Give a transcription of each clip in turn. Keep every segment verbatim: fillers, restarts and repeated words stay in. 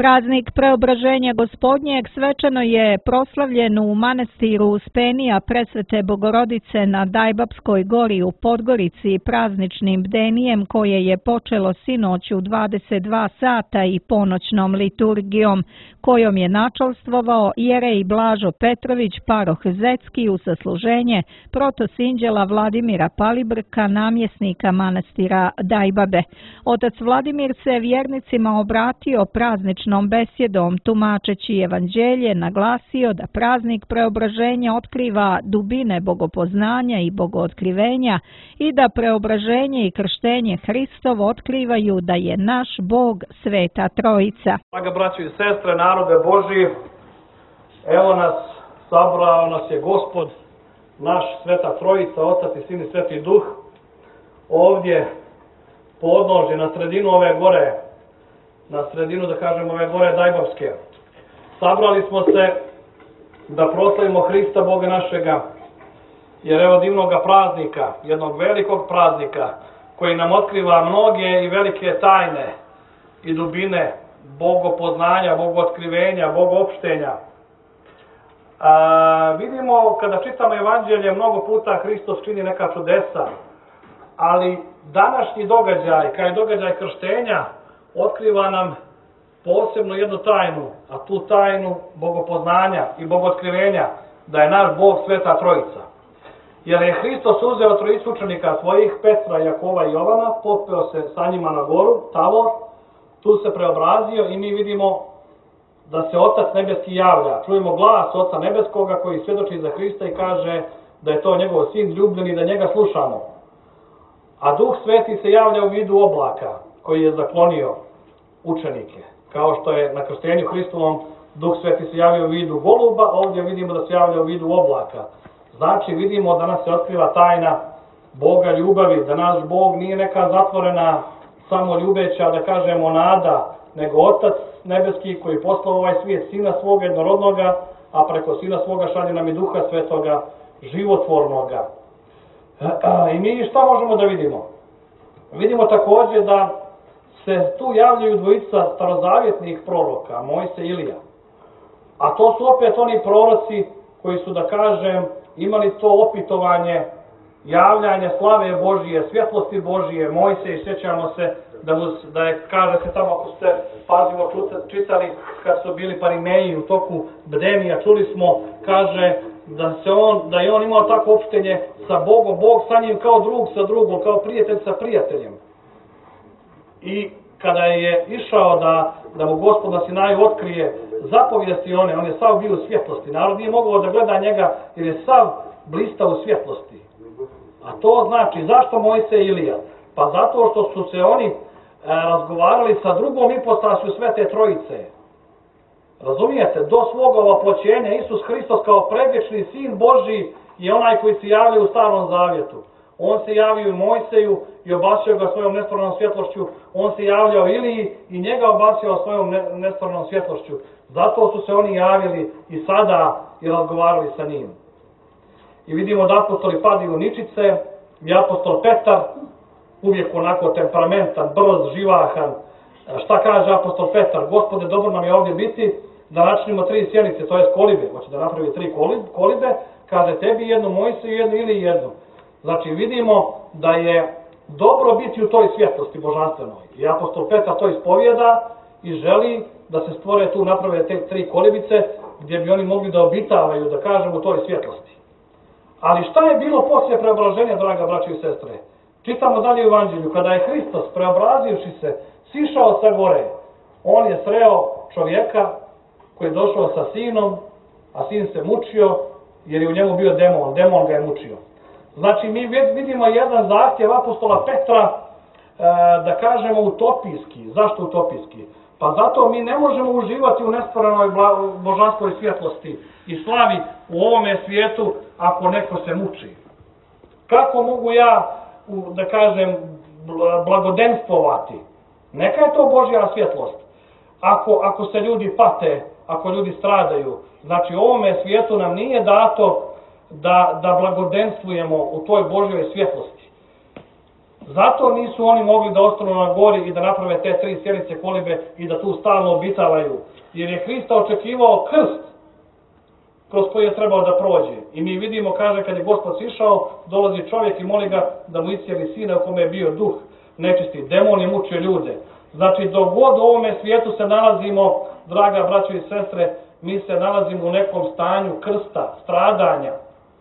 Praznik Preobraženja Gospodnjeg svečano je proslavljen u manastiru Uspenija Presvete Bogorodice na Dajbapskoj gori u Podgorici prazničnim bdenijem koje je počelo sinoć u dvadeset dva sata i ponoćnom liturgijom kojom je načalstvovao jerej Blažo Petrović paroh Zetski u sasluženje protosinđela Vladimira Palibrka, namjesnika manastira Dajbabe. Otac Vladimir se vjernicima obratio prazničnom besjedom, tumačeći evanđelje, naglasio da praznik Preobraženja otkriva dubine bogopoznanja i bogootkrivenja i da preobraženje i krštenje Hristovo otkrivaju da je naš Bog Sveta Trojica. Draga braćo i sestre, narode Božji, evo nas, sabrao nas je Gospod, naš Sveta Trojica, Otac i Sin i Sveti Duh, ovdje podnožje na sredinu ove gore, na sredinu, da kažemo, ove gore Dajbapske. Sabrali smo se da proslavimo Hrista Boga našega, jer evo divnoga praznika, jednog velikog praznika, koji nam otkriva mnoge i velike tajne i dubine bogopoznanja, bogootkrivenja, bogoopštenja. A, vidimo, kada čitamo evanđelje, mnogo puta Hristos čini neka čudesa, ali današnji događaj, kao i događaj krštenja, otkriva nam posebno jednu tajnu, a tu tajnu bogopoznanja i bogootkrivenja, da je naš Bog Sveta Trojica. Jer je Hristos uzeo trojicu učenika svojih, Petra, Jakova i Jovana, popeo se sa njima na goru, Tavor, tu se preobrazio i mi vidimo da se Otac Nebeski javlja. Čujemo glas Oca Nebeskoga koji svjedoči za Hrista i kaže da je to njegov sin ljubljen i da njega slušamo. A Duh Sveti se javlja u vidu oblaka koji je zaklonio učenike. Kao što je na krštenju Hristovom Duh Sveti se javio u vidu goluba, ovdje vidimo da se javlja u vidu oblaka. Znači vidimo da nas se otkriva tajna Boga ljubavi, da naš Bog nije neka zatvorena, samo ljubeća, da kažemo, nada, nego Otac Nebeski koji poslao ovaj svijet Sina svoga jednorodnoga, a preko Sina svoga šalje nam i Duha Svetoga, životvornoga. I mi šta možemo da vidimo? Vidimo također da se tu javljaju dvojica starozavjetnih proroka, Mojsije i Ilija. A to su opet oni proroci koji su, da kažem, imali to opitovanje javljanje slave Božije, svjetlosti Božije. Mojsije, sjećamo se da, mu, da je, kaže se tamo, ako ste pažljivo čitali, kad su bili Parimeji u toku bdenija, čuli smo, kaže da, se on, da je on imao tako opštenje sa Bogom, Bog sa njim kao drug sa drugom, kao prijatelj sa prijateljem. I kada je išao da, da mu Gospod na Sinaju otkrije zapovijesti one, on je sav bio u svjetlosti. Narod nije mogao da gleda njega jer je sav blistao u svjetlosti. A to znači, zašto Mojsije i Ilija? Pa zato što su se oni e, razgovarali sa drugom ipostasju Svete Trojice. Razumijete? Do svoga ovoploćenja Isus Hristos kao predvječni Sin Božji je onaj koji se javlja u Starom Zavjetu. On se javio i Mojseju i obasio ga svojom nestvarnom svjetlošću. On se javljao Iliji i njega obasio svojom nestvarnom svjetlošću. Zato su se oni javili i sada i razgovarali sa njim. I vidimo da apostoli padaju ničice i apostol Petar, uvijek onako temperamentan, brz, živahan. Šta kaže apostol Petar? Gospode, dobro nam je ovdje biti, da načinimo tri sjenice, to je kolibe. Hoće da napravi tri kolibe, kaže tebi jednu, Mojsiju jednu ili jednu. Znači vidimo da je dobro biti u toj svjetlosti božanstvenoj. I apostol Petar to ispovijeda i želi da se stvore tu, naprave te tri kolibice gdje bi oni mogli da obitavaju, da kažem, u toj svjetlosti. Ali šta je bilo poslije preobraženja, draga braćo i sestre? Čitamo dalje u Evanđelju, kada je Hristos, preobrazivši se, sišao sa gore, on je sreo čovjeka koji je došao sa sinom, a sin se mučio jer je u njemu bio demon, demon ga je mučio. Znači mi vidimo jedan zahtjev apostola Petra, da kažemo, utopijski. Zašto utopijski? Pa zato mi ne možemo uživati u nestvaranoj božanskoj svjetlosti i slavi u ovome svijetu ako neko se muči. Kako mogu ja, da kažem, blagodenstvovati? Neka je to Božja svjetlost. Ako, ako se ljudi pate, ako ljudi stradaju, znači u ovome svijetu nam nije dato da, da blagodenstvujemo u toj Božjoj svjetlosti. Zato nisu oni mogli da ostanu na gori i da naprave te tri sjenice kolibe i da tu stalno obitavaju. Jer je Hrista očekivao krst kroz koji je trebao da prođe. I mi vidimo, kaže, kad je Gospod sišao, dolazi čovjek i moli ga da mu iscijeli sina u kome je bio duh nečisti. Demon je mučio ljude. Znači, dok god u ovome svijetu se nalazimo, draga braćo i sestre, mi se nalazimo u nekom stanju krsta, stradanja.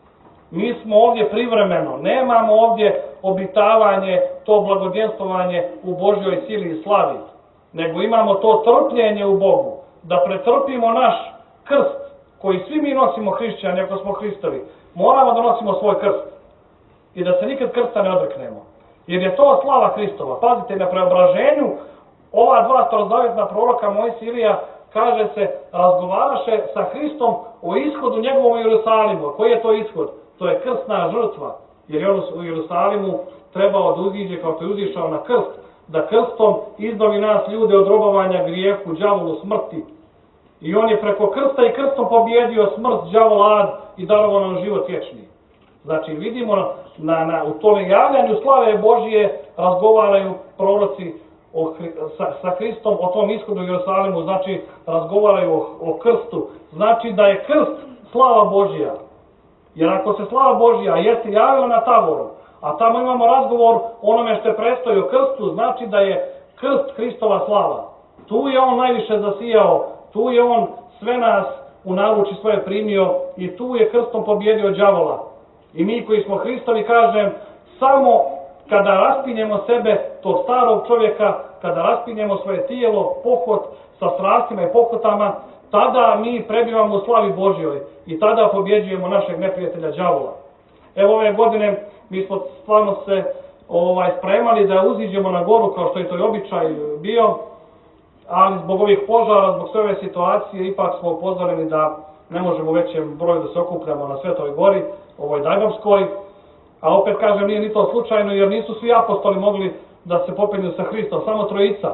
Mi smo ovdje privremeno, nemamo ovdje obitavanje, to blagodjenstvovanje u Božjoj sili i slavi, nego imamo to trpljenje u Bogu, da pretrpimo naš krst, koji svi mi nosimo hrišćani, ako smo Hristovi, moramo da nosimo svoj krst i da se nikad krsta ne odreknemo. Jer je to slava Hristova. Pazite, na preobraženju ova dva starozavjetna proroka Mojsije i Ilija, kaže se, razgovaraše sa Hristom o ishodu njegovom u Jerusalimu. A koji je to ishod? To je krstna žrtva. Jer je on u Jerusalimu trebao da uziđe kao što je uzišao na krst, da krstom izbavi nas ljude od robovanja grijehu, đavolu, smrti. I on je preko krsta i krstom pobjedio smrt, đavol, ad i darovao nam život vječni. Znači vidimo na, na, u tome javljanju slave Božije razgovaraju proroci o, sa, sa Hristom o tom ishodu u Jerusalimu, znači razgovaraju o, o krstu. Znači da je krst slava Božija. Jer ako se slava Božija jeste javila na Taboru, a tamo imamo razgovor o onome što je predstoji o krstu, znači da je krst Hristova slava. Tu je on najviše zasijao, tu je on sve nas u naruči svoje primio i tu je krstom pobjedio đavola. I mi koji smo Hristovi, kažem, samo kada raspinjemo sebe, tog starog čovjeka, kada raspinjemo svoje tijelo, pohod sa strastima i pohotama, tada mi prebivamo u slavi Božjoj i tada pobjeđujemo našeg neprijatelja đavola. Evo ove godine mi smo stvarno se ovaj, spremali da uziđemo na goru kao što je to i običaj bio, ali zbog ovih požara, zbog sve ove situacije, ipak smo upozoreni da ne možemo u većem broju da se okupljamo na Svetoj gori, ovoj Dajbapskoj, a opet kažem nije ni to slučajno jer nisu svi apostoli mogli da se popenju sa Hristom, samo trojica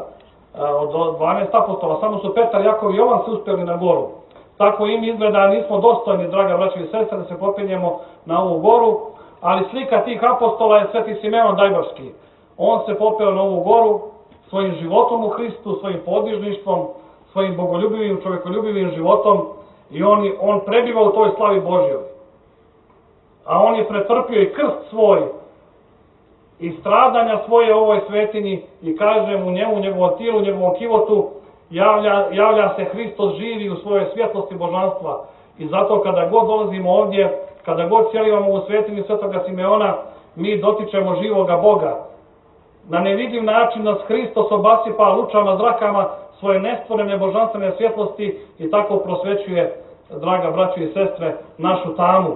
od dvanaest apostola, samo su Petar, Jakov i Jovan se uspjeli na goru. Tako im izgleda nismo dostojni, draga braća i sestre, da se popenjemo na ovu goru, ali slika tih apostola je Sveti Simeon Dajbapski. On se popeo na ovu goru svojim životom u Hristu, svojim podvižništvom, svojim bogoljubivim, čovjekoljubivim životom i on, on prebiva u toj slavi Božjoj. A on je pretrpio i krst svoj i stradanja svoje u ovoj svetinji i kažem u njemu, u njegovom tijelu, u njegovom kivotu javlja, javlja se Hristos živi u svojoj svjetlosti božanstva. I zato kada god dolazimo ovdje, kada god cijelivamo u svetinju Svetoga Simeona, mi dotičemo živoga Boga. Na nevidljiv način nas Hristos obasipa lučama, zrakama svoje nestvorene božanstvene svjetlosti i tako prosvećuje, draga braćo i sestre, našu tamu.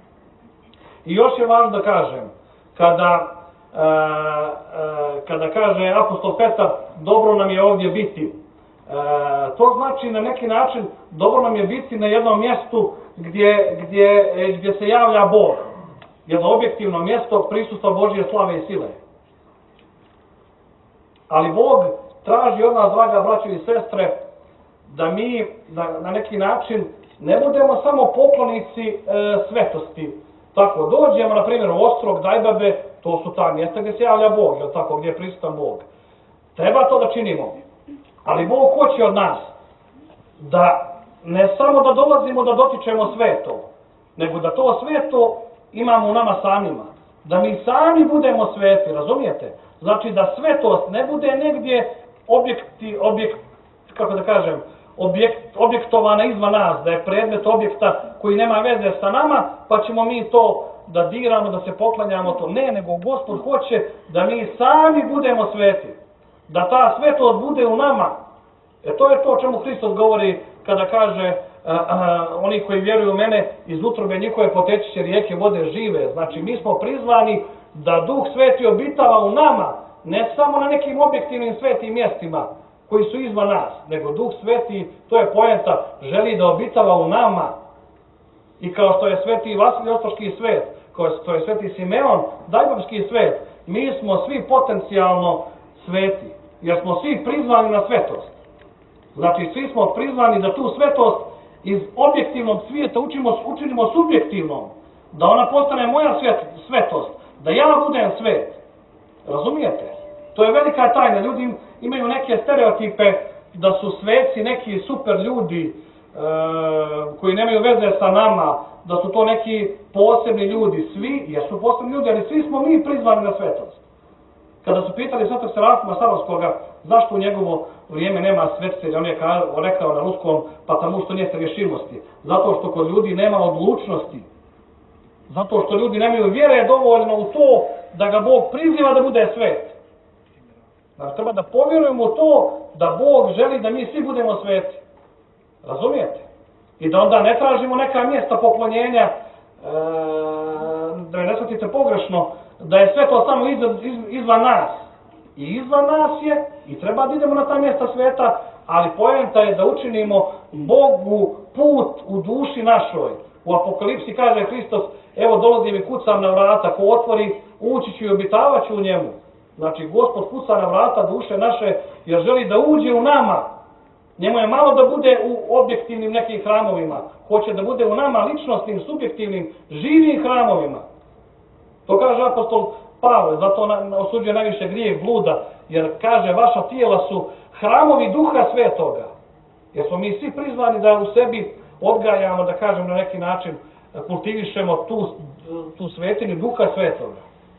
I još je važno da kažem, kada, e, e, kada kaže apostol Petar, dobro nam je ovdje biti, e, to znači na neki način dobro nam je biti na jednom mjestu gdje, gdje, gdje se javlja Bog. Jedno objektivno mjesto prisustva Božje slave i sile. Ali Bog traži od nas, draga braćo i sestre, da mi da, na neki način ne budemo samo poklonici e, svetosti. Tako, dođemo, na primjer, u Ostrog, Dajbabe, to su ta mjesta gdje se javlja Bog, jel tako, gdje je prisutan Bog. Treba to da činimo. Ali Bog hoće od nas da ne samo da dolazimo da dotičemo sveto, nego da to sveto imamo u nama samima. Da mi sami budemo sveti, razumijete? Znači da svetost ne bude negdje objekti, objekt, kako da kažem, objekt, objektovana izvan nas, da je predmet objekta koji nema veze sa nama, pa ćemo mi to da diramo, da se poklanjamo to. Ne, nego Gospod hoće da mi sami budemo sveti. Da ta svetost bude u nama. E to je to o čemu Hristos govori kada kaže a, a, oni koji vjeruju u mene, iz utrobe njihove poteći će rijeke vode žive. Znači mi smo prizvani da Duh Sveti obitava u nama, ne samo na nekim objektivnim svetim mjestima koji su izvan nas, nego Duh Sveti, to je poenta, želi da obitava u nama. I kao što je Sveti Vasilij Ostroški svet, kao što je Sveti Simeon Dajbapski svet, mi smo svi potencijalno sveti, jer smo svi prizvani na svetost. Znači svi smo prizvani da tu svetost iz objektivnog svijeta učimo, učinimo subjektivnom, da ona postane moja svet, svetost, da ja budem svet. Razumijete? To je velika tajna. Ljudi imaju neke stereotipe da su sveci neki super ljudi e, koji nemaju veze sa nama, da su to neki posebni ljudi. Svi jesu posebni ljudi, ali svi smo mi prizvani na svetost. Kada su pitali svetog Serafima Sarovskoga zašto u njegovo vrijeme nema svetitelja, on je rekao na ruskom, pa tamo što nije rješimosti. Zato što kod ljudi nema odlučnosti. Zato što ljudi nemaju vjere dovoljno u to da ga Bog priziva da bude svet. Znači, treba da povjerujemo u to da Bog želi da mi svi budemo sveti. Razumijete? I da onda ne tražimo neka mjesta poklonjenja, e, da ne shvatite pogrešno, da je sve to samo iz, iz, izvan nas. I izvan nas je, i treba da idemo na ta mjesta sveta, ali poenta je da učinimo Bogu put u duši našoj. U Apokalipsi kaže Hristos, evo dolazim i kucam na vrata, ko otvori, ući ću i obitavat ću u njemu. Znači, Gospod kuca na vrata duše naše, jer želi da uđe u nama. Njemu je malo da bude u objektivnim nekim hramovima. Hoće da bude u nama ličnostnim, subjektivnim, živim hramovima. To kaže apostol Pavle, zato osuđuje najviše grijeh bluda, jer kaže vaša tijela su hramovi Duha Svetoga. Jer smo mi svi prizvani da u sebi odgajamo, da kažem na neki način, kultivišemo tu, tu svetinju Duha Svetoga.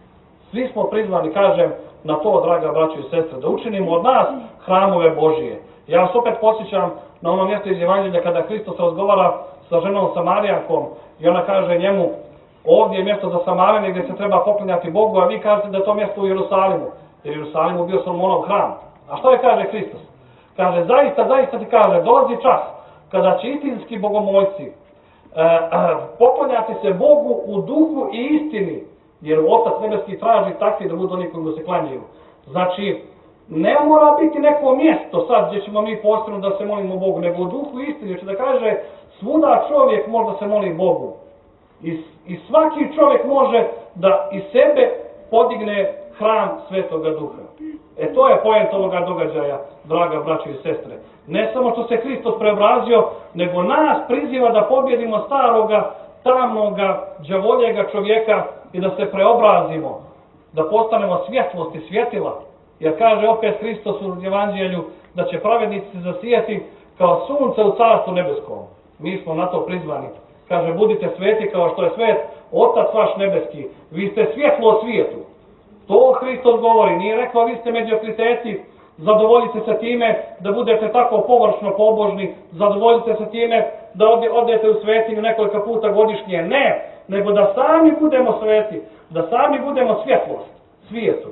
Svi smo prizvani, kažem, na to, draga braćo i sestre, da učinimo od nas hramove Božije. Ja vas opet posjećam na ono mjesto iz Evanđelja kada Hristos razgovara sa ženom Samarijankom i ona kaže njemu, ovdje je mjesto za Samarjane gdje se treba poklanjati Bogu, a vi kažete da je to mjesto u Jerusalimu. Jer u Jerusalimu bio Solomonov hram. A što je kaže Hristos? Kaže, zaista, zaista ti kaže, dolazi čas kada će istinski bogomolci e, e, poklanjati se Bogu u duhu i istini. Jer Otac nebeski traži takvi da budu oni koji mu se klanjaju. Znači, ne mora biti neko mjesto sad gdje ćemo mi posebno da se molimo Bogu, nego u duhu i istini. Znači da kaže, svuda čovjek može da se moli Bogu. I, I svaki čovjek može da iz sebe podigne hram Svetoga Duha. E to je poent ovoga događaja, draga braćo i sestre. Ne samo što se Hristos preobrazio, nego nas priziva da pobjedimo staroga, tamnoga, đavoljega čovjeka i da se preobrazimo, da postanemo svjetlost i svjetila. Jer kaže opet Hristos u Evanđelju da će pravednici zasijati kao sunce u carstvu nebeskom. Mi smo na to prizvani. Kaže, budite sveti kao što je svet, Otac vaš nebeski. Vi ste svjetlo o svijetu. To Hristos govori. Nije rekao, vi ste mediokriteti, zadovoljite se time da budete tako površno pobožni, zadovoljite se time da odete u svetinju nekoliko puta godišnje. Ne, nego da sami budemo sveti, da sami budemo svjetlost svijetu.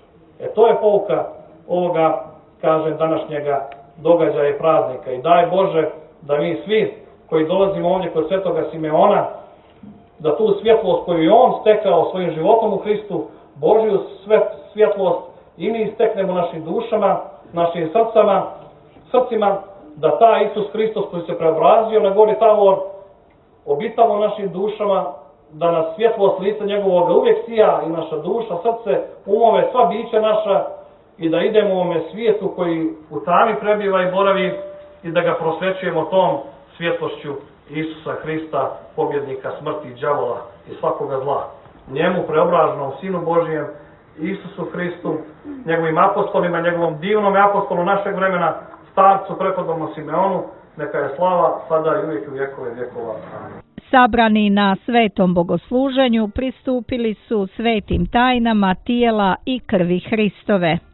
E to je pouka ovoga, kažem, današnjega događaja i praznika. I daj Bože da mi svi koji dolazimo ovdje kod Svetoga Simeona, da tu svjetlost koju je on stekao svojim životom u Hristu, Božju svjetlost, i mi isteknemo našim dušama, našim srcama, srcima, da ta Isus Hristos koji se preobrazio na gori Tavor, obitava u našim dušama, da nas svjetlost lica njegovog uvijek sija i naša duša, srce, umove, sva bića naša, i da idemo u ovome svijetu koji u tami prebiva i boravi i da ga prosvećujemo tom svjetlošću Isusa Hrista, pobjednika smrti i đavola i svakoga zla. Njemu preobraženom Sinu Božijem, Isusu Hristu, njegovim apostolima, njegovom divnom apostolu našeg vremena, starcu prepodobnom Simeonu, neka je slava sada i uvijek u vjekove vjekova. Amen. Sabrani na svetom bogosluženju pristupili su svetim tajnama tijela i krvi Hristove.